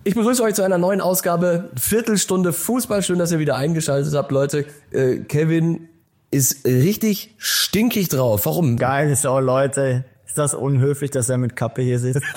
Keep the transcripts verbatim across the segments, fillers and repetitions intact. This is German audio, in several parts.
Ich begrüße euch zu einer neuen Ausgabe, Viertelstunde Fußball. Schön, dass ihr wieder eingeschaltet habt, Leute. Äh, Kevin ist richtig stinkig drauf. Warum? Geil ist auch, Leute. Ist das unhöflich, dass er mit Kappe hier sitzt?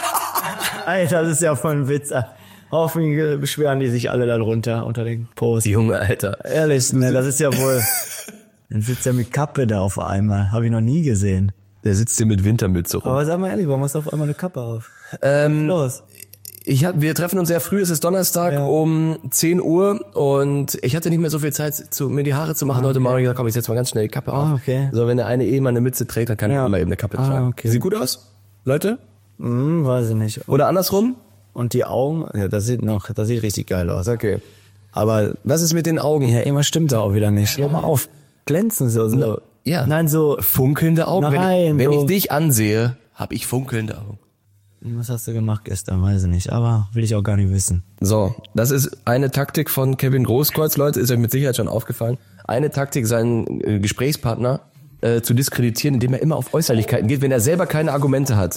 Alter, das ist ja voll ein Witz. Hoffentlich beschweren die sich alle da drunter unter den Post. Die Junge, Alter. Ehrlich, ne, das ist ja wohl... Dann sitzt er mit Kappe da auf einmal. Habe ich noch nie gesehen. Der sitzt hier mit Wintermütze rum. Aber sag mal ehrlich, warum hast du auf einmal eine Kappe auf? Ähm, Los. Ich hab, wir treffen uns sehr früh, es ist Donnerstag Ja. um zehn Uhr und ich hatte nicht mehr so viel Zeit, zu, mir die Haare zu machen. Ah, Heute okay. Morgen habe ich gesagt, komm, ich setze mal ganz schnell die Kappe auf. Ah, okay. So, wenn der eine eh mal eine Mütze trägt, dann kann Ja. ich immer eben eine Kappe Ah, tragen. okay. Sieht gut aus, Leute? Hm, weiß ich nicht. Oder andersrum? Und die Augen, ja, das sieht noch, das sieht richtig geil aus. Okay. Aber was ist mit den Augen? Ja, immer stimmt da auch wieder nicht. Hör mal auf. Glänzen so, so. Ja. Nein, so. Funkelnde Augen. Nein, wenn ich, wenn so- ich dich ansehe, habe ich funkelnde Augen. Was hast du gemacht gestern? Weiß ich nicht. Aber will ich auch gar nicht wissen. So, das ist eine Taktik von Kevin Großkreuz, Leute, ist euch mit Sicherheit schon aufgefallen. Eine Taktik, seinen äh, Gesprächspartner äh, zu diskreditieren, indem er immer auf Äußerlichkeiten geht, wenn er selber keine Argumente hat.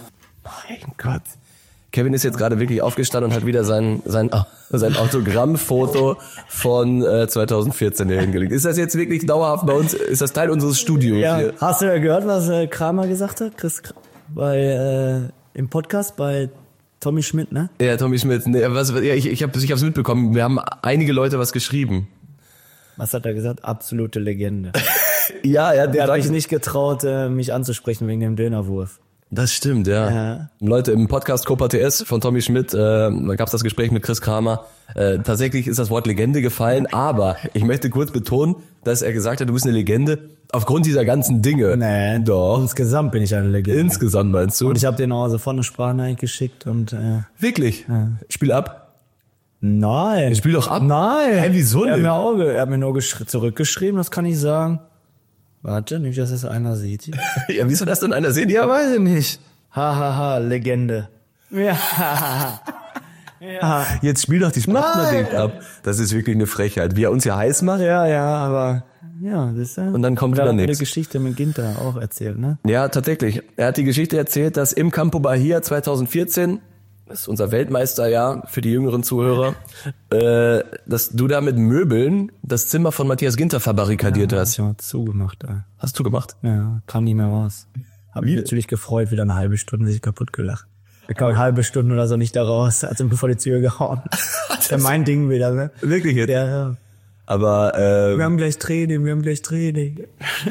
Mein Gott. Kevin ist jetzt gerade wirklich aufgestanden und hat wieder sein sein sein Autogrammfoto von äh, zweitausendvierzehn hier hingelegt. Ist das jetzt wirklich dauerhaft bei uns? Ist das Teil unseres Studios Ja, hier? hast du ja gehört, was äh, Kramer gesagt hat? Chris Kr- bei äh, im Podcast bei Tommy Schmidt, ne? Ja, Tommy Schmidt. Nee, was, ja, ich ich habe ich hab's mitbekommen. Wir haben einige Leute was geschrieben. Was hat er gesagt? Absolute Legende. Ja, er Der hat mich nicht getraut, äh, mich anzusprechen wegen dem Dönerwurf. Das stimmt, ja. Ja. Leute, im Podcast Copa T S von Tommy Schmidt, äh, da gab es das Gespräch mit Chris Kramer. Äh, tatsächlich ist das Wort Legende gefallen, aber ich möchte kurz betonen, dass er gesagt hat, du bist eine Legende aufgrund dieser ganzen Dinge. Nee, Doch. Insgesamt bin ich eine Legende. Insgesamt meinst du? Und ich habe den auch sofort eine Sprachnachricht geschickt und äh, Wirklich? Ja. Spiel ab. nein. Spiel doch ab. Nein. Hä, wieso er hat denn? mir, auch, ge- er hat mir nur gesch- zurückgeschrieben, das kann ich sagen. Warte, nicht, dass es einer sieht. Ja, wie soll das denn einer sehen? Ja, weiß ich nicht. Ha, ha, ha, Legende. Ja. ja. Jetzt spiel doch die Sprachnachricht ab. Das ist wirklich eine Frechheit. Wie er uns ja heiß macht. Ja, ja, aber ja, das ist ja. Und dann kommt da wieder hat er nichts. die Geschichte mit Ginter auch erzählt, ne? Ja, tatsächlich. Er hat die Geschichte erzählt, dass im Campo Bahia zweitausendvierzehn, das ist unser Weltmeisterjahr für die jüngeren Zuhörer, äh, dass du da mit Möbeln das Zimmer von Matthias Ginter verbarrikadiert Ja, hast. ich hab zugemacht, da. Hast du gemacht? Ja, kam nie mehr raus. Hab mich natürlich gefreut, wieder eine halbe Stunde sich kaputt gelacht. Ich kam eine halbe Stunde oder so nicht da raus, hat ihn vor die Tür gehauen. Das ist ja mein Ding wieder, ne? Wirklich jetzt? Ja, ja. Aber, äh, Wir haben gleich Training, wir haben gleich Training.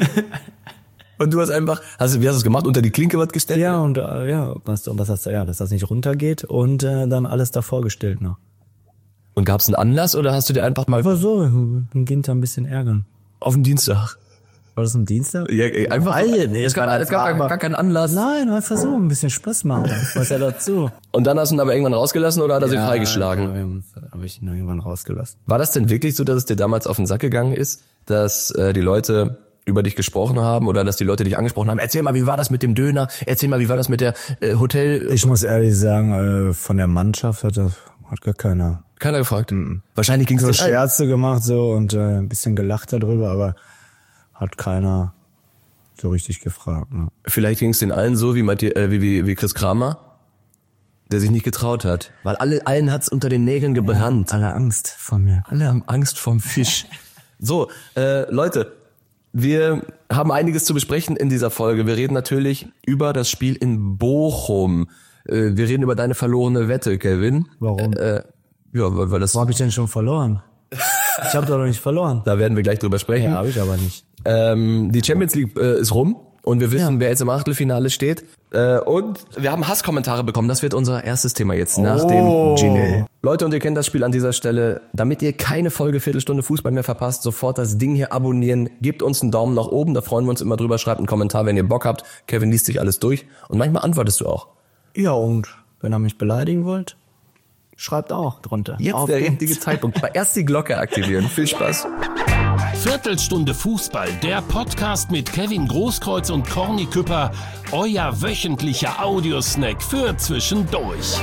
und du hast einfach, hast du, wie hast du es gemacht? Unter die Klinke was gestellt? Ja, und äh, ja, was, und das hast du, ja, dass das nicht runtergeht und äh, dann alles davor gestellt noch. Und gab's einen Anlass oder hast du dir einfach mal Aber so, den Ginter ein bisschen ärgern. auf den Dienstag? War das ein Dienstag? Ja, ey, einfach. Alter, nee, es gab, es gab gar, gar keinen Anlass. Nein, einfach so, ein bisschen Spaß machen. Was ja dazu? Und dann hast du ihn aber irgendwann rausgelassen oder hat er sie Ja, freigeschlagen? Habe ich ihn irgendwann rausgelassen. War das denn wirklich so, dass es dir damals auf den Sack gegangen ist, dass äh, die Leute über dich gesprochen haben oder dass die Leute dich angesprochen haben? Erzähl mal, wie war das mit dem Döner? Erzähl mal, wie war das mit der äh, Hotel? Ich muss ehrlich sagen, äh, von der Mannschaft hat das hat gar keiner Keiner gefragt. Mhm. Wahrscheinlich ging es so dir schwer. Scherze gemacht so und äh, ein bisschen gelacht darüber, aber hat keiner so richtig gefragt. Ne? Vielleicht ging es den allen so wie, Matthi- äh, wie, wie, wie Chris Kramer, der sich nicht getraut hat. Weil alle, allen hat's unter den Nägeln gebrannt. Alle Angst vor mir. Alle haben Angst vorm Fisch. So, äh, Leute, wir haben einiges zu besprechen in dieser Folge. Wir reden natürlich über das Spiel in Bochum. Äh, wir reden über deine verlorene Wette, Kevin. Warum? Äh, ja, weil, weil das. Wo habe ich denn schon verloren? Ich habe doch noch nicht verloren. Da werden wir gleich drüber sprechen. Ja, habe ich aber nicht. Ähm, die Champions League äh, ist rum und wir wissen, Ja. wer jetzt im Achtelfinale steht. Äh, und wir haben Hasskommentare bekommen. Das wird unser erstes Thema jetzt nach Oh. dem Jingle. Leute, und ihr kennt das Spiel an dieser Stelle. Damit ihr keine Folge Viertelstunde Fußball mehr verpasst, sofort das Ding hier abonnieren. Gebt uns einen Daumen nach oben, da freuen wir uns immer drüber. Schreibt einen Kommentar, wenn ihr Bock habt. Kevin liest sich alles durch und manchmal antwortest du auch. Ja, und wenn ihr mich beleidigen wollt, schreibt auch drunter. Jetzt Auf der den- richtige Zeitpunkt. Aber erst die Glocke aktivieren. Viel Spaß. Viertelstunde Fußball, der Podcast mit Kevin Großkreuz und Corny Küpper, euer wöchentlicher Audiosnack für zwischendurch.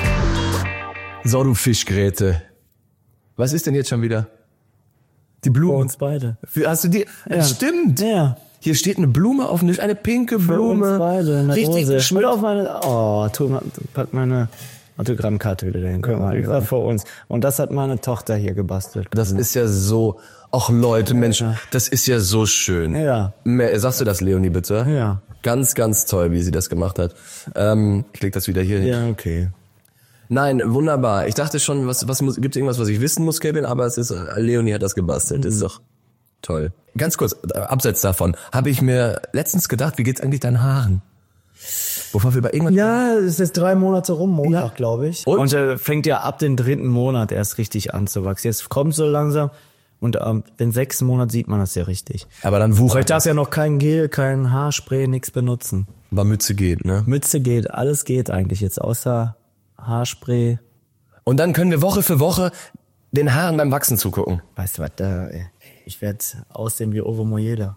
So, du Fischgräte. Was ist denn jetzt schon wieder? Die Für Blume. uns beide. Für, hast du die? Ja. Stimmt. Ja. Hier steht eine Blume auf dem Tisch, eine pinke Für Blume. uns beide. Eine Richtig Rose. geschmückt. Schmidt auf meine. Oh, tu mal, pack meine Autogrammkarte wieder hin. Guck mal, das war vor uns. Und das hat meine Tochter hier gebastelt. Das ist ja so, ach Leute, Mensch, das ist ja so schön. Ja. Sagst du das, Leonie, bitte? Ja. Ganz, ganz toll, wie sie das gemacht hat. Ähm, ich leg das wieder hier hin. Ja, okay. Nein, wunderbar. Ich dachte schon, was, was muss, gibt's irgendwas, was ich wissen muss, Kevin? Aber es ist, Leonie hat das gebastelt. Das ist doch toll. Ganz kurz, abseits davon, habe ich mir letztens gedacht, wie geht's eigentlich deinen Haaren? Wovon wir bei irgendwann... Ja, es ist jetzt drei Monate rum, Montag, ja. glaube ich. Und? Und er fängt ja ab dem dritten Monat erst richtig an zu wachsen. Jetzt kommt so langsam und ähm, den sechsten Monat sieht man das ja richtig. Aber dann wuchert. Ich darf ja noch kein Gel, kein Haarspray, nichts benutzen. Aber Mütze geht, ne? Mütze geht, alles geht eigentlich jetzt, außer Haarspray. Und dann können wir Woche für Woche den Haaren beim Wachsen zugucken. Weißt du was, da, ey, ich werde aussehen wie Ovo Mojeda.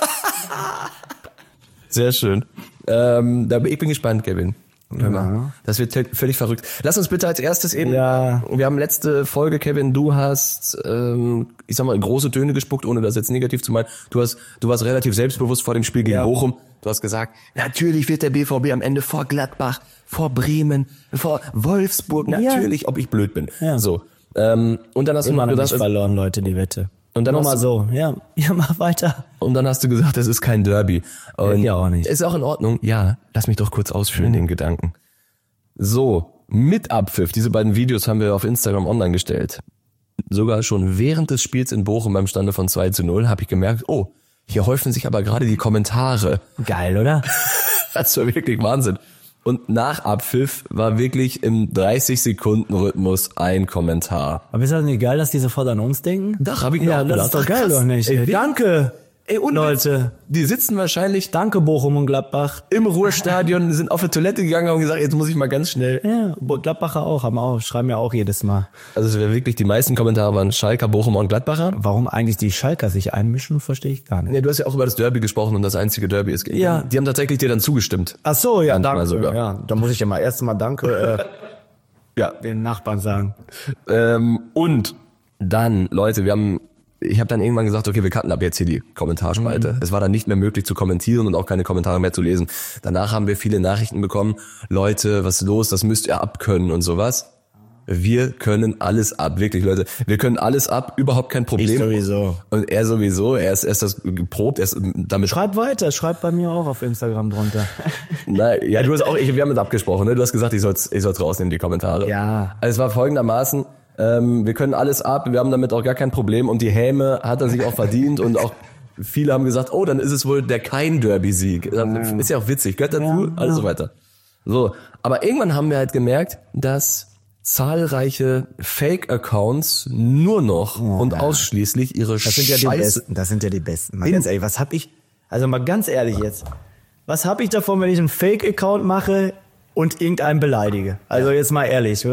Sehr schön. Ähm, da, ich bin gespannt, Kevin. Ja. Das wird völlig verrückt. Lass uns bitte als erstes eben, Ja. wir haben letzte Folge, Kevin, du hast, ähm, ich sag mal, große Töne gespuckt, ohne das jetzt negativ zu meinen. Du hast, du warst relativ selbstbewusst vor dem Spiel gegen Ja. Bochum. Du hast gesagt, natürlich wird der B V B am Ende vor Gladbach, vor Bremen, vor Wolfsburg, natürlich, ob ich blöd bin. Ja. So. Ähm, und dann hast Immer du noch gesagt, nicht verloren, Leute, die Wette. und dann Nur hast mal du, so, ja, ja, mach weiter. Und dann hast du gesagt, es ist kein Derby. Und Ja, auch nicht. Ist auch in Ordnung. Ja, lass mich doch kurz ausführen, den Gedanken. So, mit Abpfiff, diese beiden Videos haben wir auf Instagram online gestellt. Sogar schon während des Spiels in Bochum beim Stande von zwei zu null habe ich gemerkt, oh, hier häufen sich aber gerade die Kommentare. Geil, oder? Das war wirklich Wahnsinn. Und nach Abpfiff war wirklich im dreißig-Sekunden-Rhythmus ein Kommentar. Aber ist das nicht geil, dass die sofort an uns denken? Doch, hab ich mir Ja, auch das gedacht. ist doch geil, Krass. doch nicht? Ey, wir- Danke, Ey, und Leute. Die sitzen wahrscheinlich Danke, Bochum und Gladbach. im Ruhrstadion, sind auf die Toilette gegangen und haben gesagt, jetzt muss ich mal ganz schnell. Ja, Bo- Gladbacher auch, haben auch, schreiben ja auch jedes Mal. Also es wäre wirklich, die meisten Kommentare waren Schalker, Bochumer und Gladbacher. Warum eigentlich die Schalker sich einmischen, verstehe ich gar nicht. Nee, du hast ja auch über das Derby gesprochen und das einzige Derby ist gegen. Ja. Die haben tatsächlich dir dann zugestimmt. Ach so, ja, Manchmal danke. sogar. Ja, da muss ich ja mal erst mal Danke äh, Ja. den Nachbarn sagen. Ähm, und dann, Leute, wir haben, ich habe dann irgendwann gesagt, okay, wir cutten ab jetzt hier die Kommentarspalte. Es war dann nicht mehr möglich zu kommentieren und auch keine Kommentare mehr zu lesen. Danach haben wir viele Nachrichten bekommen, Leute, was ist los, das müsst ihr abkönnen und sowas. Wir können alles ab, wirklich, Leute. Wir können alles ab, überhaupt kein Problem. Ich sowieso. Und er sowieso, er ist, er ist das geprobt, er ist damit. Schreib weiter, schreib bei mir auch auf Instagram drunter. Na, ja, du hast auch, ich, wir haben es abgesprochen, ne? Du hast gesagt, ich soll's, ich soll's rausnehmen, die Kommentare. Ja. Also es war folgendermaßen, ähm, wir können alles ab, wir haben damit auch gar kein Problem und die Häme hat er sich auch verdient und auch viele haben gesagt, oh, dann ist es wohl der Kein-Derby-Sieg. Ist ja auch witzig, gehört dazu, Ja, alles ja. so weiter. So, aber irgendwann haben wir halt gemerkt, dass zahlreiche Fake-Accounts nur noch und ausschließlich ihre Das sind ja die Scheiße... Besten, das sind ja die Besten. Mal ganz ehrlich, was hab ich, also mal ganz ehrlich jetzt, was hab ich davon, wenn ich einen Fake-Account mache und irgendeinen beleidige? Also jetzt mal ehrlich,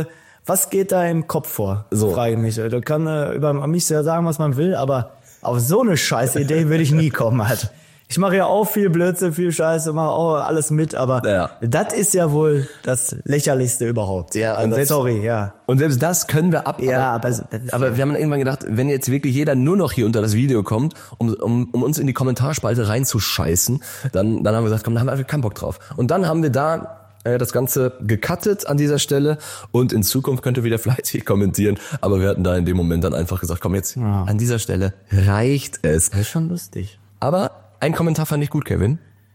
was geht da im Kopf vor? So. Frage ich mich. Da kann äh, über mich ja sagen, was man will, aber auf so eine Scheißidee würde ich nie kommen halt. Ich mache ja auch viel Blödsinn, viel Scheiße, mache auch alles mit, aber Ja. das ist ja wohl das Lächerlichste überhaupt. Ja, und also, selbst- sorry, ja. Und selbst das können wir ab. Ja, aber, aber- aber wir haben dann irgendwann gedacht, wenn jetzt wirklich jeder nur noch hier unter das Video kommt, um, um, um uns in die Kommentarspalte reinzuscheißen, dann, dann haben wir gesagt, komm, da haben wir einfach keinen Bock drauf. Und dann haben wir da äh, das Ganze gecuttet an dieser Stelle und in Zukunft könnt ihr wieder fleißig kommentieren. Aber wir hatten da in dem Moment dann einfach gesagt, komm jetzt, Ja. an dieser Stelle reicht es. Das ist schon lustig. Aber ein Kommentar fand ich gut, Kevin.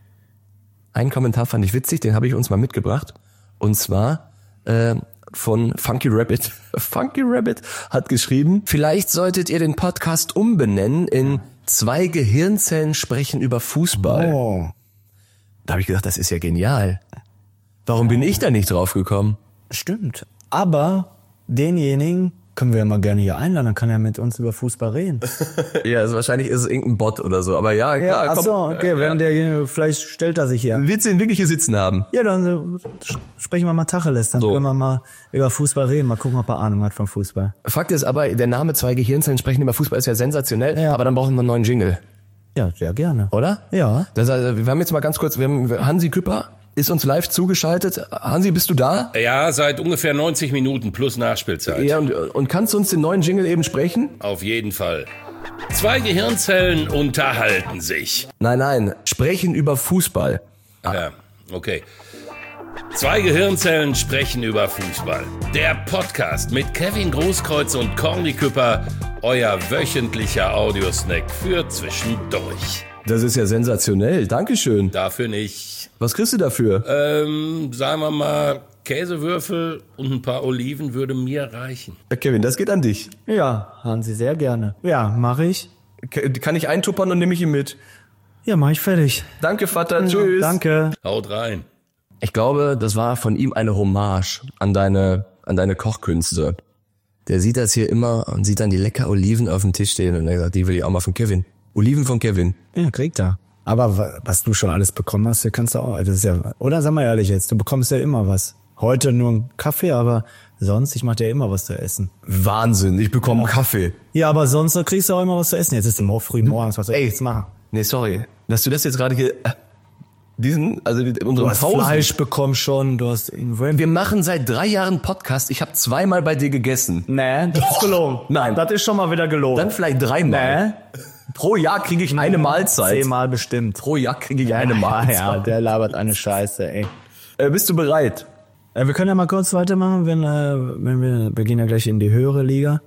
Einen Kommentar fand ich witzig, den habe ich uns mal mitgebracht. Und zwar äh, von Funky Rabbit. Funky Rabbit hat geschrieben, vielleicht solltet ihr den Podcast umbenennen in zwei Gehirnzellen sprechen über Fußball. Oh. Da habe ich gedacht, das ist ja genial. Warum bin ich da nicht drauf gekommen? Stimmt. Aber denjenigen können wir ja mal gerne hier einladen, dann kann er mit uns über Fußball reden. Ja, also wahrscheinlich ist es irgendein Bot oder so. Aber ja, Ja, klar, ach komm. so, okay, während der, vielleicht stellt er sich hier. Willst du ihn wirklich hier sitzen haben? Ja, dann äh, sprechen wir mal Tacheles, dann So. können wir mal über Fußball reden, mal gucken, ob er Ahnung hat vom Fußball. Fakt ist aber, der Name zwei Gehirnzellen sprechen über Fußball ist ja sensationell, Ja. aber dann brauchen wir einen neuen Jingle. Ja, sehr gerne. Oder? Ja. Das, also, wir haben jetzt mal ganz kurz, wir haben Hansi Küpper ist uns live zugeschaltet. Hansi, bist du da? Ja, seit ungefähr neunzig Minuten plus Nachspielzeit. Ja, und, und kannst du uns den neuen Jingle eben sprechen? Auf jeden Fall. Zwei Gehirnzellen unterhalten sich. Nein, nein, sprechen über Fußball. Ja, okay. Zwei Gehirnzellen sprechen über Fußball. Der Podcast mit Kevin Großkreuz und Corny Küpper, euer wöchentlicher Audiosnack für zwischendurch. Das ist ja sensationell. Dankeschön. Dafür nicht. Was kriegst du dafür? Ähm, sagen wir mal, Käsewürfel und ein paar Oliven würde mir reichen. Ja, Kevin, das geht an dich. Ja, haben Sie sehr gerne. Ja, mache ich. K- Kann ich eintuppern und nehme ich ihn mit? Ja, mache ich fertig. Danke, Vater. Tschüss. Danke. Haut rein. Ich glaube, das war von ihm eine Hommage an deine, an deine Kochkünste. Der sieht das hier immer und sieht dann die lecker Oliven auf dem Tisch stehen und er sagt, die will ich auch mal von Kevin. Oliven von Kevin. Ja, kriegt er. Aber wa- was du schon alles bekommen hast, kannst du auch. Das ist ja, oder sag mal ehrlich jetzt, du bekommst ja immer was. Heute nur einen Kaffee, aber sonst, ich mach dir immer was zu essen. Wahnsinn, ich bekomme Kaffee. Ja, aber sonst kriegst du auch immer was zu essen. Jetzt ist es morgen früh morgens, was soll ich jetzt machen? Nee, sorry. Dass du das jetzt gerade hier, äh, diesen, also Du unseren hast Pausen. Fleisch bekommen schon, du hast irgendwo... Wir machen seit drei Jahren Podcast. Ich habe zweimal bei dir gegessen. Nee, das ist gelogen. Nein. Das ist schon mal wieder gelogen. Dann vielleicht dreimal. Nee. Pro Jahr kriege ich eine Mahlzeit. Zehnmal bestimmt. Pro Jahr kriege ich eine Mahlzeit. Ja, der labert eine Scheiße, ey. Äh, bist du bereit? Äh, wir können ja mal kurz weitermachen, wenn, äh, wenn wir, wir gehen ja gleich in die höhere Liga.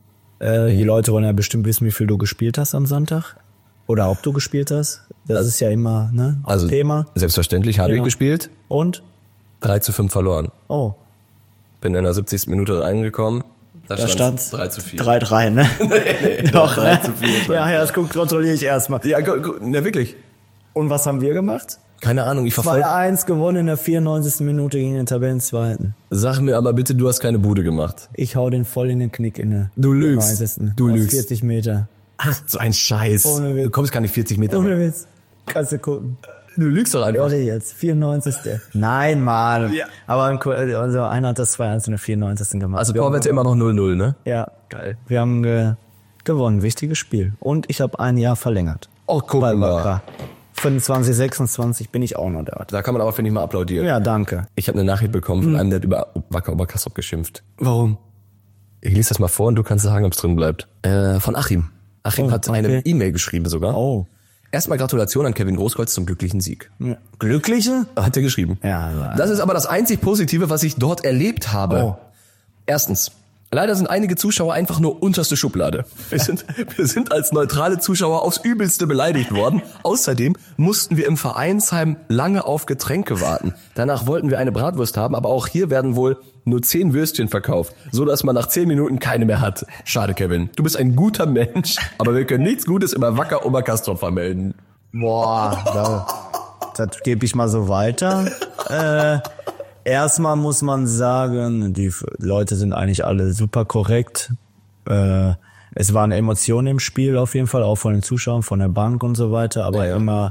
Äh, die Leute wollen ja bestimmt wissen, wie viel du gespielt hast am Sonntag. Oder ob du gespielt hast. Das ist ja immer, ne, Also Thema. selbstverständlich habe Ja. ich gespielt. Und? drei zu fünf verloren. Oh, Bin in der siebzigsten Minute reingekommen. da stand drei zu vier. drei drei, ne? Doch, drei zu vier. Ja, ja, das guck, kontrolliere ich erstmal. Ja, gu- gu- na wirklich. Und was haben wir gemacht? Keine Ahnung, ich verfolge. zwei eins gewonnen in der vierundneunzigsten Minute gegen den Tabellenzweiten. Sag mir aber bitte, du hast keine Bude gemacht. Ich hau den voll in den Knick in der Du lügst. neunzigsten Du Aus lügst. vierzig Meter. Ach, so ein Scheiß. Ohne Witz. Du kommst gar nicht vierzig Meter. Ohne Witz. Kannst du gucken. Du lügst doch einfach. Warte jetzt, vierundneunzigste Nein, Mann. Ja. Aber ein Ko- also einer hat das zwei eins in der vierundneunzigsten gemacht. Also Wir haben Torwette immer noch null null, ne? Ja, geil. Wir haben ge gewonnen, wichtiges Spiel. Und ich habe ein Jahr verlängert. Oh, guck Bei mal. Wacker. fünfundzwanzig, sechsundzwanzig bin ich auch noch da. Da kann man aber, finde ich, mal applaudieren. Ja, danke. Ich habe eine Nachricht bekommen von einem, der hat über Wacker Oberkastrop geschimpft. Warum? Ich lese das mal vor und du kannst sagen, ob es drin bleibt. Äh, von Achim. Achim Oh, hat eine okay. E-Mail geschrieben sogar. Oh. Erstmal Gratulation an Kevin Großkreuz zum glücklichen Sieg. Ja. Glückliche? Hat er geschrieben. Ja, aber- Das ist aber das einzig Positive, was ich dort erlebt habe. Oh. Erstens. Leider sind einige Zuschauer einfach nur unterste Schublade. Wir sind, wir sind als neutrale Zuschauer aufs Übelste beleidigt worden. Außerdem mussten wir im Vereinsheim lange auf Getränke warten. Danach wollten wir eine Bratwurst haben, aber auch hier werden wohl nur zehn Würstchen verkauft, so dass man nach zehn Minuten keine mehr hat. Schade, Kevin. Du bist ein guter Mensch, aber wir können nichts Gutes über Wacker Oberkastrop vermelden. Boah, da, das gebe ich mal so weiter. Äh, erstmal muss man sagen, die F- Leute sind eigentlich alle super korrekt. Äh, es waren Emotionen im Spiel auf jeden Fall, auch von den Zuschauern, von der Bank und so weiter, aber Ja, ja. immer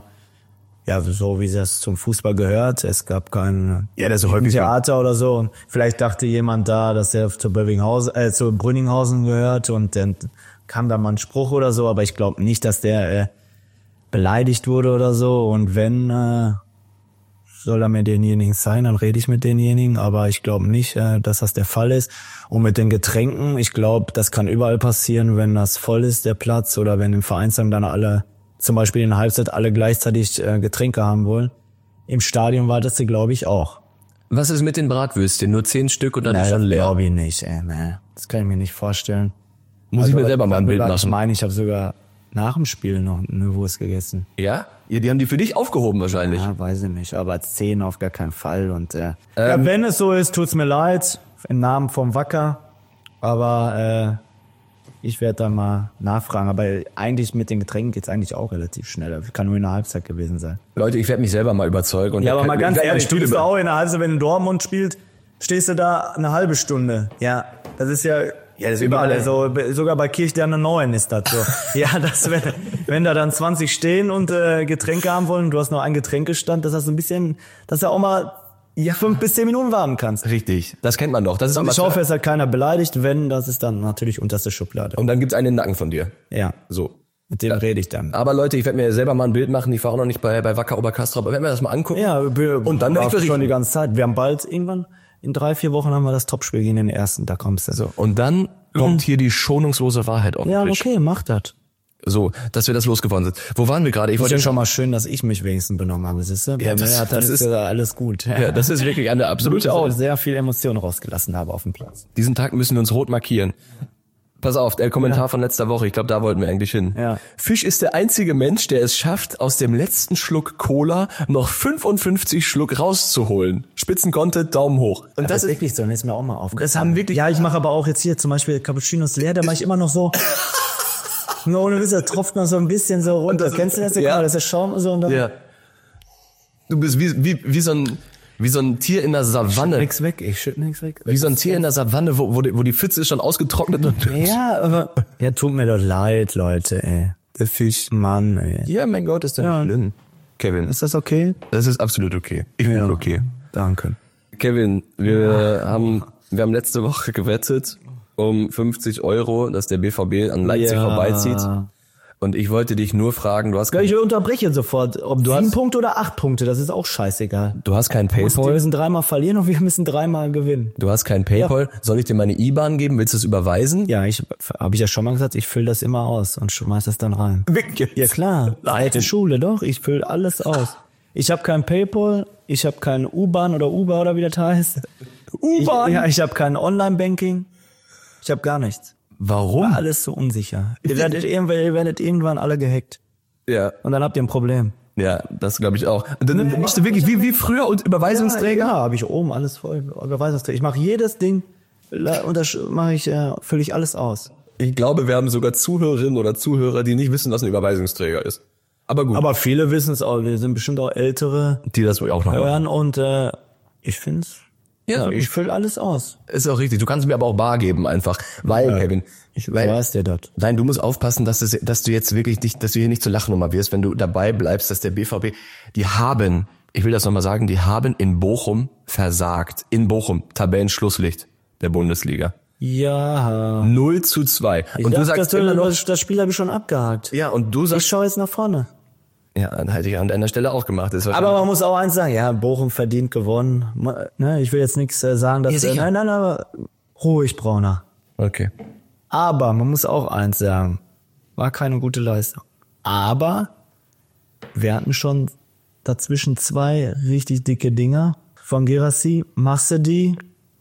ja so wie das zum Fußball gehört. Es gab kein Ja, das ist so häufig. Theater oder so. Und vielleicht dachte jemand da, dass er zu Bövinghausen, äh, zu Brünninghausen gehört und dann kam da mal ein Spruch oder so, aber ich glaube nicht, dass der äh, beleidigt wurde oder so. Und wenn, äh, soll er mit denjenigen sein, dann rede ich mit denjenigen, aber ich glaube nicht, äh, dass das der Fall ist. Und mit den Getränken, ich glaube, das kann überall passieren, wenn das voll ist, der Platz, oder wenn im Vereinsheim dann alle, zum Beispiel in der Halbzeit, alle gleichzeitig äh, Getränke haben wollen. Im Stadion war das, glaube ich, auch. Was ist mit den Bratwürstchen? Nur zehn Stück und dann ist Nein, schon das leer. glaube ich nicht, ey, nee. Das kann ich mir nicht vorstellen. Muss ich mir selber mal ein Bild Ich machen. meine, ich habe sogar nach dem Spiel noch eine Wurst gegessen. Ja? Ja, die haben die für dich aufgehoben wahrscheinlich. Ja, weiß ich nicht, aber zehn auf gar keinen Fall. Und äh, ja, wenn es so ist, tut's mir leid, im Namen vom Wacker. Aber äh, ich werde da mal nachfragen. Aber eigentlich mit den Getränken geht's eigentlich auch relativ schnell. Kann nur in der Halbzeit gewesen sein. Leute, ich werde mich selber mal überzeugen. Und Ja, aber ich mal werd- ganz ich werd ehrlich, meine du bist Stühle- auch in der Halbzeit, wenn Dortmund spielt, stehst du da eine halbe Stunde. Ja, das ist ja... Ja, das ist überall. Also sogar bei Kirchsterne neun ist das so. Ja, das wenn, wenn da dann zwanzig stehen und äh, Getränke haben wollen, du hast noch einen Getränkestand, dass das so ein bisschen, dass du auch mal ja, fünf bis zehn Minuten warten kannst. Richtig, das kennt man doch. Das ist Und ich aber- hoffe, es hat keiner beleidigt. Wenn, das ist dann natürlich unterste Schublade. Und dann gibt's einen in den Nacken von dir. Ja, So. mit dem rede ich dann. Aber Leute, ich werde mir selber mal ein Bild machen. Ich war auch noch nicht bei, bei Wacker Oberkastrop, aber werde mir das mal angucken. Ja, wir, Und dann werd ich war schon berichten. die ganze Zeit. Wir haben bald irgendwann, in drei, vier Wochen haben wir das Topspiel gegen den ersten. Da kommst du. So. Und dann kommt hier die schonungslose Wahrheit auf den Ja, Tisch. okay, mach das. So, dass wir das losgeworden sind. Wo waren wir gerade? Ich Ist wollte ja schon mal schön, dass ich mich wenigstens benommen habe, siehst du? Ja, Bei das- mir hat das das ist- ist ja alles gut. ja, das ist wirklich eine absolute auch Au. sehr viel Emotionen rausgelassen habe auf dem Platz. Diesen Tag müssen wir uns rot markieren. Pass auf, der Kommentar Ja. von letzter Woche, ich glaube, da wollten wir eigentlich hin. Ja. Fisch ist der einzige Mensch, der es schafft, aus dem letzten Schluck Cola noch fünfundfünfzig Schluck rauszuholen. Spitzencontent, Daumen hoch. Und Das ist wirklich so, und ist mir auch mal aufgefallen. das haben wirklich... Ja, ich mache aber auch jetzt hier zum Beispiel Cappuccinos leer, da mache ich immer noch so. Nur ohne Witz, da tropft noch so ein bisschen so runter. das- Kennst du das? ja. Ja. Das ist Schaum so und dann Ja. Du bist wie, wie, wie so ein, wie so ein Tier in der Savanne. nix weg, ich schütte nix weg. Wie so ein Tier in der Savanne, wo, wo, die, wo die Pfütze ist schon ausgetrocknet und... Ja, aber ja, tut mir doch leid, Leute, ey. Der Fisch, Mann, ey. Ja, mein Gott, ist das Ja. schlimm. Kevin, Ist das okay? das ist absolut okay. Ich bin Ja. okay. Danke. Kevin, wir haben, wir haben letzte Woche gewettet um fünfzig Euro, dass der B V B an Leipzig Ja. vorbeizieht. Und ich wollte dich nur fragen, du hast kein, Ich unterbreche sofort. Ob Du sieben hast- Punkte oder acht Punkte, das ist auch scheißegal. du hast kein Wir PayPal, müssen dreimal verlieren und wir müssen dreimal gewinnen. du hast kein PayPal. Soll ich dir meine I B A N geben? Willst du es überweisen? Ja, ich habe ich ja schon mal gesagt, ich fülle das immer aus und schmeiß das dann rein. Wirklich? Ja klar, alte Schule, doch, ich fülle alles aus. Ich habe kein PayPal, ich habe kein U-Bahn oder Uber oder wie das heißt. U-Bahn? Ich, ja, ich habe kein Online-Banking. Ich habe gar nichts. Warum? Alles so unsicher. Ihr werdet, irgendwann, ihr werdet irgendwann alle gehackt. Ja, Und dann habt ihr ein Problem. ja, das glaube ich auch. Und dann machst du wirklich wie, wie früher und Überweisungsträger? Ja, habe ich oben alles voll. Überweisungsträger. Ich mache jedes Ding, mache ich, äh, fülle ich alles aus. Ich glaube, wir haben sogar Zuhörerinnen oder Zuhörer, die nicht wissen, was ein Überweisungsträger ist. Aber gut, Aber viele wissen es auch. Wir sind bestimmt auch ältere die das auch noch machen. hören und äh, ich find's. Ja, Ich fülle alles aus. ist auch richtig. Du kannst mir aber auch bar geben einfach, weil Kevin, Ich weil, weiß dir das. nein, du musst aufpassen, dass, das, dass du jetzt wirklich nicht, dass du hier nicht zur Lachnummer wirst, wenn du dabei bleibst, dass der B V B, die haben, ich will das nochmal sagen, die haben in Bochum versagt. In Bochum, Tabellenschlusslicht der Bundesliga. Ja. null zu zwei. Ich Und du dachte, sagst das, immer noch, das, das Spiel habe ich schon abgehakt. ja, und du Ich sagst, schaue jetzt nach vorne. ja, dann hätte ich an deiner Stelle auch gemacht. Das war- Aber man muss auch eins sagen, ja, Bochum verdient gewonnen. Ma- Ne, ich will jetzt nichts äh, sagen, dass Ja, äh, sicher. nein, nein, aber ruhig, Brauner. okay. Aber man muss auch eins sagen, war keine gute Leistung. Aber wir hatten schon dazwischen zwei richtig dicke Dinger von Girassi. Machst du die?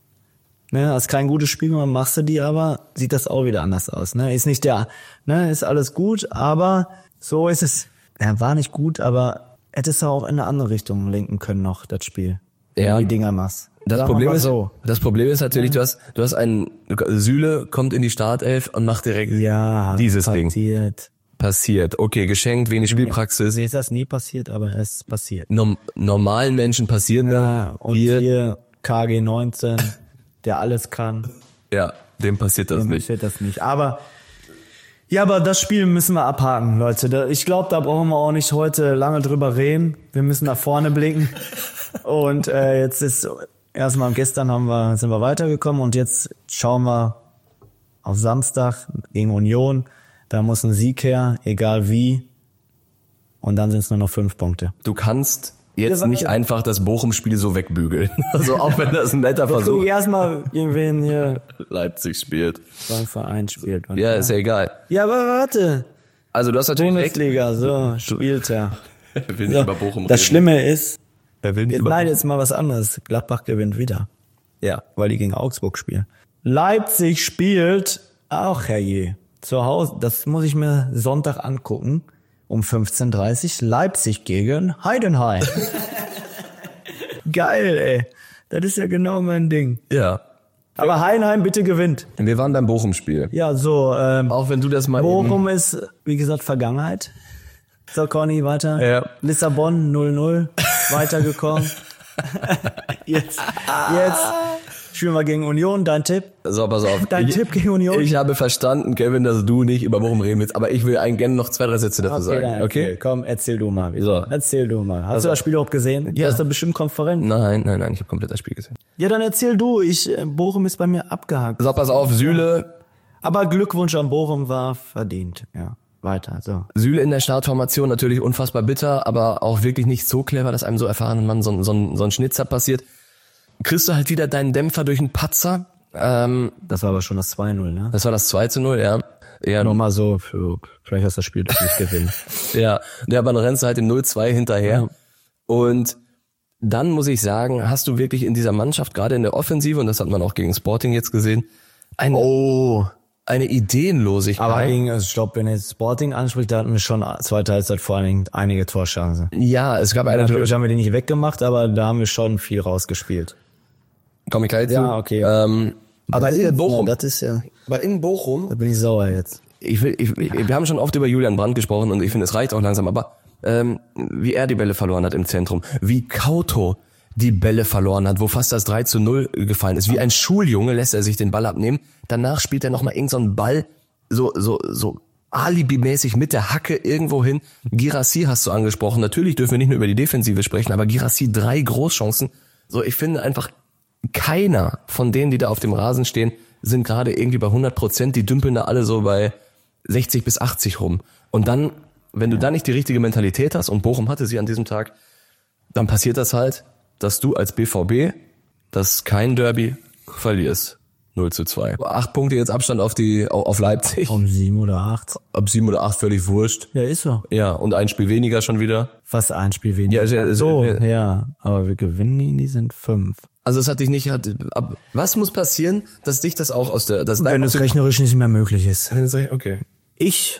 Ne, hast kein gutes Spiel gemacht, machst du die, aber sieht das auch wieder anders aus. Ne, ist nicht der, ne, ist alles gut, aber so ist es. Er war nicht gut, aber hättest du auch in eine andere Richtung lenken können noch, das Spiel. Ja. Wenn du die Dinger machst. Das Sagen wir Problem mal ist, so. das Problem ist natürlich, du hast, du hast einen, Süle kommt in die Startelf und macht direkt Ja, dieses Ding. passiert. Passiert. Okay, geschenkt, wenig Spielpraxis. Mir ist das nie passiert, aber es ist passiert. Norm normalen Menschen passieren Ja, da. und Hier, hier K G neunzehn, der alles kann, ja, dem passiert das dem nicht. passiert das nicht. Aber ja, aber das Spiel müssen wir abhaken, Leute. Da- Ich glaube, da brauchen wir auch nicht heute lange drüber reden. Wir müssen nach vorne blicken. Und äh, jetzt ist erstmal gestern haben wir sind wir weitergekommen und jetzt schauen wir auf Samstag gegen Union. Da muss ein Sieg her, egal wie. Und dann sind es nur noch fünf Punkte. Du kannst jetzt Ja, warte. nicht einfach das Bochum-Spiel so wegbügeln. Also auch wenn das ein netter Versuch Versuch erstmal irgendwen hier Leipzig spielt. beim Verein spielt. Und Ja, ist ja egal. ja, aber warte. Also du hast natürlich recht. Bundesliga, so spielt er. Wer will nicht So, über Bochum das reden? Schlimme ist, Wer will nicht jetzt, über nein, jetzt mal was anderes. Gladbach gewinnt wieder. Ja, weil die gegen Augsburg spielen. Leipzig spielt, ach herrje, zu Hause, das muss ich mir Sonntag angucken, um fünfzehn Uhr dreißig, Leipzig gegen Heidenheim. Geil, ey. Das ist ja genau mein Ding. Ja. Aber Heidenheim bitte gewinnt. Wir waren beim Bochum-Spiel. Ja, so, ähm, Auch wenn du das mal eben- Bochum ist, wie gesagt, Vergangenheit. So, Conny, weiter. Ja. Lissabon null null, weitergekommen. jetzt, jetzt spielen wir gegen Union. Dein Tipp? So, pass auf. Dein ich, Tipp gegen Union? Ich habe verstanden, Kevin, dass du nicht über Bochum reden willst, aber ich will eigentlich gerne noch zwei, drei Sätze dazu sagen. dann Okay? erzähl. Komm, erzähl du mal. So. Erzähl du mal. Hast du das Spiel überhaupt gesehen? Ja. Du hast da bestimmt Konferenz. Nein, nein, nein, ich habe komplett das Spiel gesehen. Ja, dann erzähl du. Ich, äh, Bochum ist bei mir abgehakt. So, pass auf, Süle, Aber Glückwunsch an Bochum war verdient. Ja, weiter. So. Süle in der Startformation natürlich unfassbar bitter, aber auch wirklich nicht so clever, dass einem so erfahrenen Mann so, ein- so, ein- so ein Schnitzer passiert. Kriegst du halt wieder deinen Dämpfer durch einen Patzer. Ähm, Das war aber schon das zwei null, ne? das war das zwei zu null, ja. Ja. Nochmal so, für, vielleicht hast du das Spiel doch nicht gewinnen. Ja, ja, aber dann rennst du halt im null zwei hinterher. Ja. Und dann muss ich sagen, hast du wirklich in dieser Mannschaft, gerade in der Offensive, und das hat man auch gegen Sporting jetzt gesehen, eine, Oh. eine Ideenlosigkeit. Aber gegen, also ich glaube, wenn jetzt Sporting anspricht, da hatten wir schon zweite Halbzeit vor allen Dingen einige Torchancen. ja, es gab eine, Natürlich haben wir die nicht weggemacht, aber da haben wir schon viel rausgespielt. komm ich gleich zu. Ja, okay. Ähm, aber in Bochum, Ja, das ist ja, aber in Bochum, da bin ich sauer jetzt. ich will, ich, wir haben schon oft über Julian Brandt gesprochen und ich finde, es reicht auch langsam, aber ähm, wie er die Bälle verloren hat im Zentrum, wie Kauto die Bälle verloren hat, wo fast das drei zu null gefallen ist, wie ein Schuljunge lässt er sich den Ball abnehmen, danach spielt er nochmal irgend so einen Ball, so, so, so alibimäßig mit der Hacke irgendwo hin. Girassi hast du angesprochen, natürlich dürfen wir nicht nur über die Defensive sprechen, aber Girassi drei Großchancen, so ich finde einfach, keiner von denen, die da auf dem Rasen stehen, sind gerade irgendwie bei hundert Prozent, die dümpeln da alle so bei sechzig bis achtzig rum. Und dann, wenn du da nicht die richtige Mentalität hast, und Bochum hatte sie an diesem Tag, dann passiert das halt, dass du als B V B das kein Derby verlierst. null zu zwei. Acht Punkte jetzt Abstand auf die auf Leipzig. Um sieben oder acht. Ab sieben oder acht völlig wurscht. Ja, ist so. Ja, und ein Spiel weniger schon wieder. Fast ein Spiel weniger. Ja, also, also, so, ja. ja. Aber wir gewinnen gegen die sind fünf. Also es hat dich nicht, hat, ab, was muss passieren, dass dich das auch aus der, das Wenn es rechnerisch nicht mehr möglich ist. okay. Ich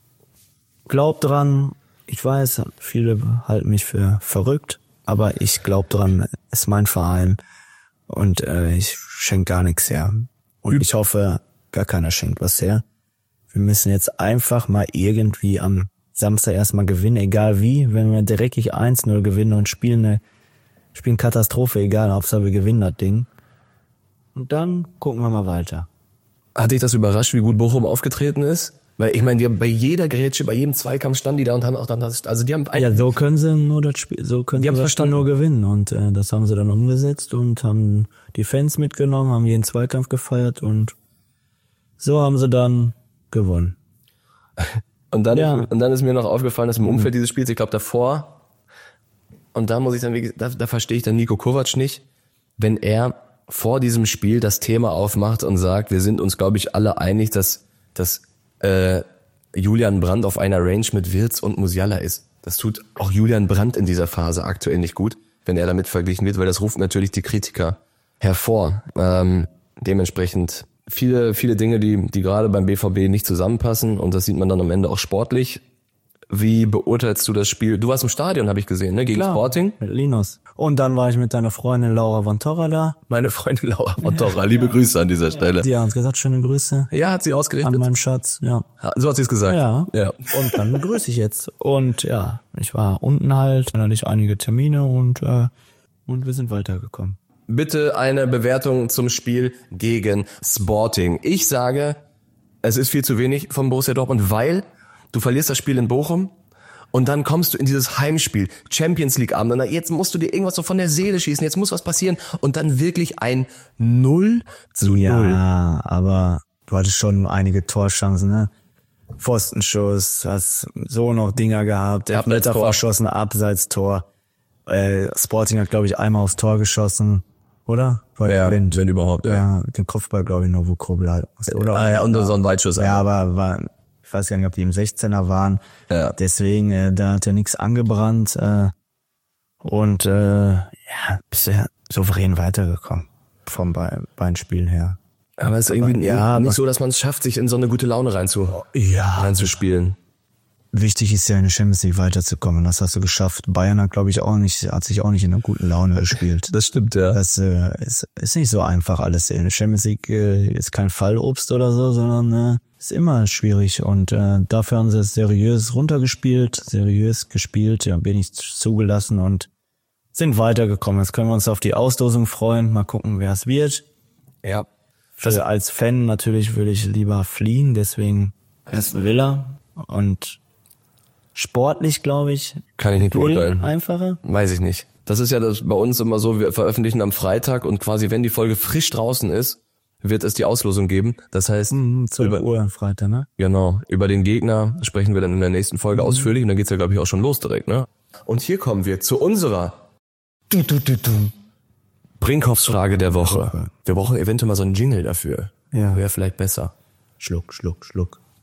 glaub dran, ich weiß, viele halten mich für verrückt, aber ich glaub dran, es ist mein Verein und äh, ich schenk gar nichts her. Und ich hoffe, gar keiner schenkt was her. Wir müssen jetzt einfach mal irgendwie am Samstag erstmal gewinnen, egal wie. Wenn wir dreckig eins null gewinnen und spielen eine spielen Katastrophe, egal, Hauptsache wir gewinnen das Ding. Und dann gucken wir mal weiter. Hat dich das überrascht, wie gut Bochum aufgetreten ist? Weil ich meine, die haben bei jeder Grätsche, bei jedem Zweikampf standen die da und haben auch dann das, also die haben ein, Ja, so können sie nur das Spiel, so können Die sie haben das verstanden. Spiel nur gewinnen. Und äh, das haben sie dann umgesetzt und haben die Fans mitgenommen, haben jeden Zweikampf gefeiert und so haben sie dann gewonnen. und dann Ja. und dann ist mir noch aufgefallen, dass im Umfeld dieses Spiels, ich glaube davor, und da muss ich dann, wie gesagt, da, da verstehe ich dann Niko Kovac nicht, wenn er vor diesem Spiel das Thema aufmacht und sagt, wir sind uns, glaube ich, alle einig, dass, dass äh, Julian Brandt auf einer Range mit Wirtz und Musiala ist. Das tut auch Julian Brandt in dieser Phase aktuell nicht gut, wenn er damit verglichen wird, weil das ruft natürlich die Kritiker hervor. Ähm, dementsprechend viele, viele Dinge, die, die gerade beim B V B nicht zusammenpassen, und das sieht man dann am Ende auch sportlich. Wie beurteilst du das Spiel? Du warst im Stadion, habe ich gesehen, ne? Gegen Klar, Sporting. mit Linus. Und dann war ich mit deiner Freundin Laura von Torra da. Meine Freundin Laura Montora, liebe Grüße an dieser Stelle. Die hat uns gesagt, schöne Grüße Ja, hat sie an ausgerichtet. meinem Schatz. Ja. So hat sie es gesagt. Ja. Ja. Und dann begrüße ich jetzt. Und ja, ich war unten halt, dann hatte ich einige Termine und äh, und wir sind weitergekommen. Bitte eine Bewertung zum Spiel gegen Sporting. Ich sage, es ist viel zu wenig von Borussia Dortmund, weil du verlierst das Spiel in Bochum und dann kommst du in dieses Heimspiel, Champions League Abend, und jetzt musst du dir irgendwas so von der Seele schießen, jetzt muss was passieren und dann wirklich ein null zu null. Ja, aber du hattest schon einige Torchancen, ne? Pfostenschuss, hast so noch Dinger gehabt, Meter Abseitstor. verschossen, Abseitstor. Äh, Sporting hat, glaube ich, einmal aufs Tor geschossen, oder? Weil Ja, wenn, wenn überhaupt. Ja. ja, mit dem Kopfball, glaube ich, nur, wo Kobel halt musste, oder? Ah, ja, und so ein Weitschuss. Ja, aber war, ich weiß gar nicht, ob die im sechzehner waren. Ja. Deswegen, äh, da hat ja nichts angebrannt. Äh, und äh, ja, bisher souverän weitergekommen vom Be beiden Spielen her. Aber es ist irgendwie ja, nicht aber- so, dass man es schafft, sich in so eine gute Laune reinzu, Ja, reinzuspielen. wichtig ist ja in der Champions League weiterzukommen. Das hast du geschafft. Bayern hat, glaube ich, auch nicht, hat sich auch nicht in einer guten Laune gespielt. Das stimmt, ja. Das äh, ist, ist nicht so einfach alles. In der Champions League äh, ist kein Fallobst oder so, sondern äh, ist immer schwierig. Und äh, dafür haben sie es seriös runtergespielt, seriös gespielt, ja, wenig zugelassen und sind weitergekommen. Jetzt können wir uns auf die Auslosung freuen. Mal gucken, wer es wird. Ja. Also als Fan natürlich würde ich lieber fliehen, deswegen Aston Villa. Und sportlich, glaube ich, Kann ich nicht Turin beurteilen. einfacher. Weiß ich nicht. Das ist ja das bei uns immer so, wir veröffentlichen am Freitag und quasi, wenn die Folge frisch draußen ist, wird es die Auslosung geben. Das heißt, zwölf über, Uhr am Freitag, ne? genau, über den Gegner sprechen wir dann in der nächsten Folge Mhm. ausführlich und dann geht's ja, glaube ich, auch schon los direkt, ne? Und hier kommen wir zu unserer Du, du, du, du. Brinkhoffs Frage der Woche. Wir brauchen eventuell mal so einen Jingle dafür. Ja. Wäre vielleicht besser. Schluck, schluck, schluck.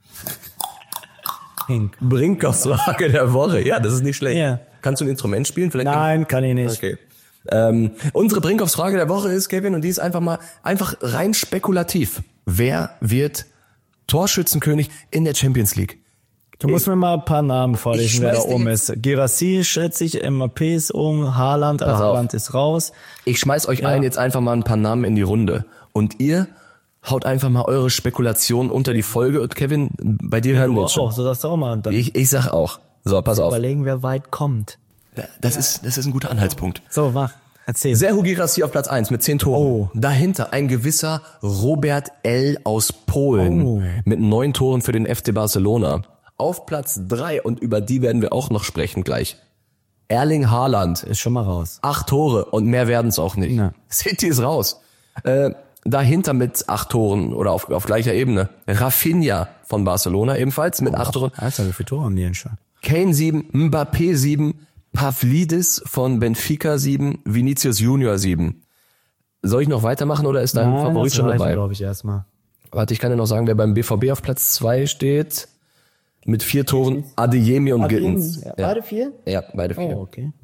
Hink. Brinkhoffsfrage der Woche. Ja, das ist nicht schlecht. Ja. Kannst du ein Instrument spielen? Vielleicht Nein, kann ich nicht. Okay. Ähm, unsere Brinkhoffsfrage der Woche ist, Kevin, und die ist einfach mal, einfach rein spekulativ. Wer wird Torschützenkönig in der Champions League? Du musst mir mal ein paar Namen Ich vorlesen, wer da schmeiß die- oben ist. Girassi schätze ich, M A P ist um, Haaland, also Pass auf. Haaland ist raus. Ich schmeiß euch allen jetzt einfach mal ein paar Namen in die Runde. Und ihr haut einfach mal eure Spekulationen unter die Folge. Und Kevin, bei dir hören wir Du jetzt schon. auch, so sagst du auch mal. Dann Ich, ich sag auch. So, pass auf. überlegen, wer weit kommt. Das ist, das ist ein guter Anhaltspunkt. So, mach. Erzähl. Serhou Girassi auf Platz eins mit zehn Toren. Oh. Dahinter ein gewisser Robert L. aus Polen Oh. mit neun Toren für den F C Barcelona. Auf Platz drei, und über die werden wir auch noch sprechen gleich, Erling Haaland. Ist schon mal raus. Acht Tore und mehr werden es auch nicht. Ja. City ist raus. Äh, dahinter mit acht Toren oder auf, auf gleicher Ebene Rafinha von Barcelona ebenfalls mit acht Toren. Alter, wie viele Tore haben die denn schon? Kane sieben, Mbappé sieben, Pavlidis von Benfica sieben, Vinicius Junior sieben. Soll ich noch weitermachen oder ist dein Favorit schon dabei? glaube ich, erstmal. Warte, ich kann dir noch sagen, wer beim B V B auf Platz zwei steht. Mit vier Toren Adeyemi und Gittens. Ja, beide vier? Ja, beide vier. Oh, okay.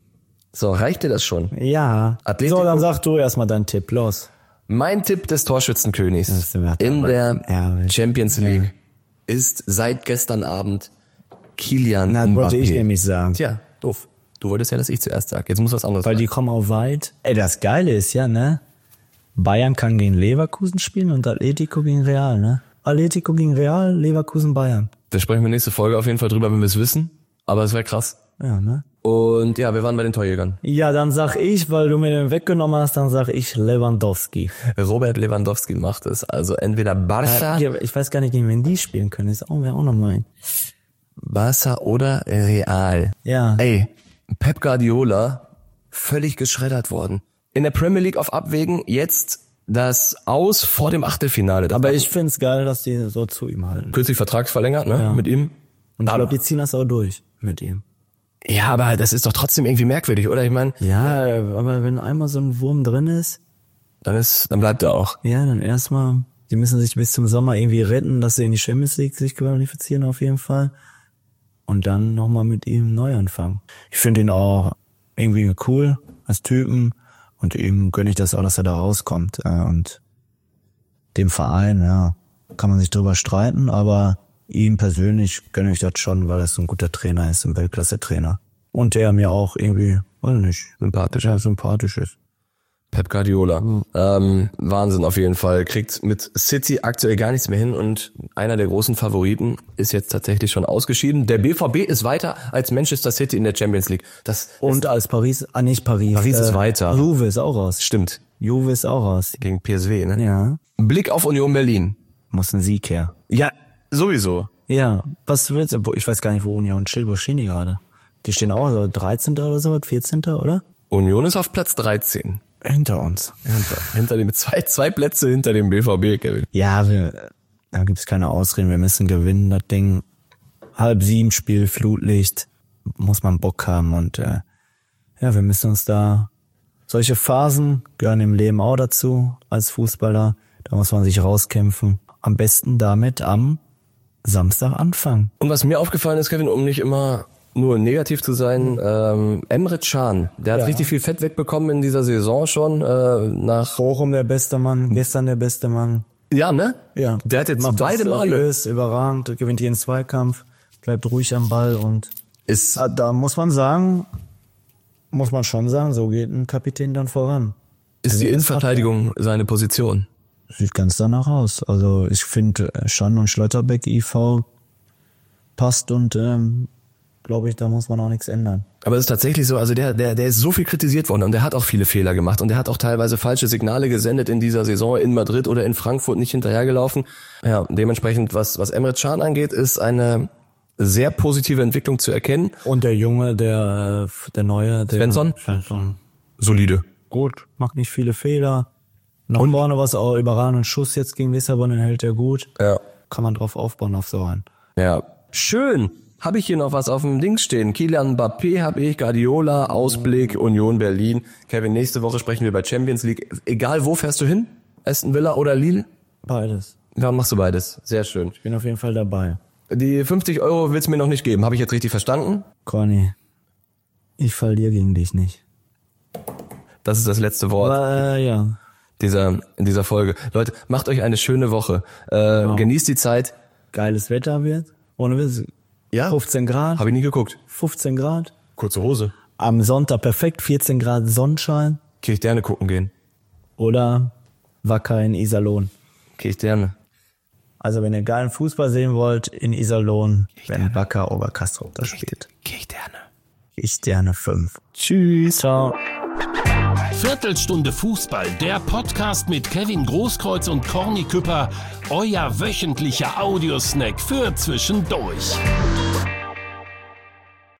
So, reicht dir das schon? Ja. Atletico- So, dann sag du erstmal deinen Tipp, los. Mein Tipp des Torschützenkönigs ist der Wert. in der Ja, Champions League ist seit gestern Abend Kylian Na, Mbappé. wollte ich nämlich sagen. Tja, doof. Du wolltest ja, dass ich zuerst sage. Jetzt muss was anderes Weil sein. die kommen auch weit. Ey, das Geile ist ja, ne? Bayern kann gegen Leverkusen spielen und Atletico gegen Real, ne? Atletico gegen Real, Leverkusen, Bayern. Da sprechen wir nächste Folge auf jeden Fall drüber, wenn wir es wissen. Aber es wäre krass. Ja, ne? Und ja, wir waren bei den Torjägern. Ja, dann sag ich, weil du mir den weggenommen hast, dann sag ich Lewandowski. Robert Lewandowski macht es. Also entweder Barca, Ja, ich weiß gar nicht, gegen wen die spielen können. Das ist auch, wäre auch noch mein. Barca oder Real. Ja. Ey, Pep Guardiola, völlig geschreddert worden. In der Premier League auf Abwägen, jetzt das Aus vor dem Achtelfinale. Aber ich find's geil, dass die so zu ihm halten. Kürzlich vertragsverlängert, ne, Ja. mit ihm. Und ich glaube, die ziehen das auch durch mit ihm. Ja, aber das ist doch trotzdem irgendwie merkwürdig, oder? Ich meine, Ja, aber wenn einmal so ein Wurm drin ist, dann ist, dann bleibt er auch. ja, dann erstmal, die müssen sich bis zum Sommer irgendwie retten, dass sie in die Champions League sich qualifizieren auf jeden Fall. Und dann nochmal mit ihm neu anfangen. Ich finde ihn auch irgendwie cool als Typen und ihm gönne ich das auch, dass er da rauskommt. äh, Und dem Verein, ja, kann man sich drüber streiten, aber ihm persönlich gönne ich das schon, weil er so ein guter Trainer ist, ein Weltklasse-Trainer. Und der mir auch irgendwie, weiß nicht, Sympathisch. ja, sympathisch ist. Pep Guardiola. Ähm, Wahnsinn auf jeden Fall. Kriegt mit City aktuell gar nichts mehr hin und einer der großen Favoriten ist jetzt tatsächlich schon ausgeschieden. Der B V B ist weiter als Manchester City in der Champions League. Das Und als Paris, ah nicht Paris. Paris ist weiter. Juve ist auch raus. stimmt. Juve ist auch raus. Gegen P S V, ne? Ja. Blick auf Union Berlin. Muss ein Sieg her. Ja, sowieso. Ja. Was willst du? Ich weiß gar nicht, wo Union steht. Wo stehen die gerade? Die stehen auch so dreizehnter oder so, vierzehnter oder? Union ist auf Platz dreizehn. Hinter uns. Hinter, hinter dem, zwei, zwei Plätze hinter dem B V B, Kevin. Ja, wir, da gibt's keine Ausreden. Wir müssen gewinnen, das Ding. Halb sieben Spiel, Flutlicht. Muss man Bock haben und äh, ja, wir müssen uns da. Solche Phasen gehören im Leben auch dazu als Fußballer. Da muss man sich rauskämpfen. Am besten damit am Samstag anfangen. Und was mir aufgefallen ist, Kevin, um nicht immer nur negativ zu sein, ähm, Emre Can, der hat Ja. richtig viel Fett wegbekommen in dieser Saison schon, äh, nach, Bochum der beste Mann, gestern der beste Mann. ja, ne? Ja. Der hat jetzt Macht beide das Male. Ist überragend, gewinnt jeden Zweikampf, bleibt ruhig am Ball und Ist, ah, da muss man sagen, muss man schon sagen, so geht ein Kapitän dann voran. ist die Innenverteidigung seine Position? Sieht ganz danach aus. Also ich finde, Schan und Schlotterbeck I V passt und ähm, glaube ich, da muss man auch nichts ändern. Aber es ist tatsächlich so, also der, der, der ist so viel kritisiert worden und der hat auch viele Fehler gemacht und der hat auch teilweise falsche Signale gesendet in dieser Saison in Madrid oder in Frankfurt, nicht hinterhergelaufen. Ja, dementsprechend, was, was Emre Can angeht, ist eine sehr positive Entwicklung zu erkennen. Und der Junge, der äh, der Neue, der Svensson? Svensson. Solide. Gut, macht nicht viele Fehler. Noch vorne was auch überragenden Schuss jetzt gegen Lissabon, den hält er gut. Ja. Kann man drauf aufbauen auf so einen. Ja. Schön. Habe ich hier noch was auf dem Dings stehen? Kylian Mbappé habe ich, Guardiola, Ausblick, Union Berlin. Kevin, nächste Woche sprechen wir bei Champions League. Egal wo fährst du hin? Aston Villa oder Lille? Beides. Ja, machst du beides. Sehr schön. Ich bin auf jeden Fall dabei. Die fünfzig Euro willst du mir noch nicht geben. Habe ich jetzt richtig verstanden? Corny, ich verliere gegen dich nicht. Das ist das letzte Wort Aber, äh, ja. dieser, in dieser Folge. Leute, macht euch eine schöne Woche. Äh, Wow. Genießt die Zeit. Geiles Wetter wird. Ohne Witz. Ja, fünfzehn Grad. habe ich nie geguckt. fünfzehn Grad. Kurze Hose. Am Sonntag perfekt. vierzehn Grad Sonnenschein. Kirchderne gucken gehen. Oder Wacker in Iserlohn. Kirchderne. Also wenn ihr geilen Fußball sehen wollt, in Iserlohn, wenn Wacker Oberkastrop da spielt. Kirchderne. Ich Sterne fünf. Tschüss. Ciao. Viertelstunde Fußball, der Podcast mit Kevin Großkreuz und Corny Küpper, euer wöchentlicher Audiosnack für zwischendurch.